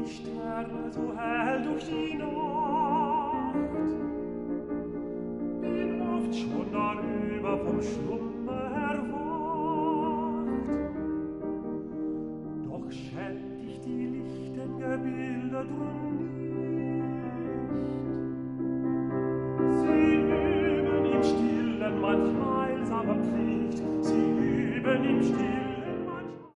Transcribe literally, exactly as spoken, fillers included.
die Sterne so hell durch die Nacht. Bin oft schon darüber vom Schlummer erwacht. Doch schämt dich die lichten Gebilde drum nicht. Sie üben im Stillen manch heilsamer Pflicht, sie üben im Stillen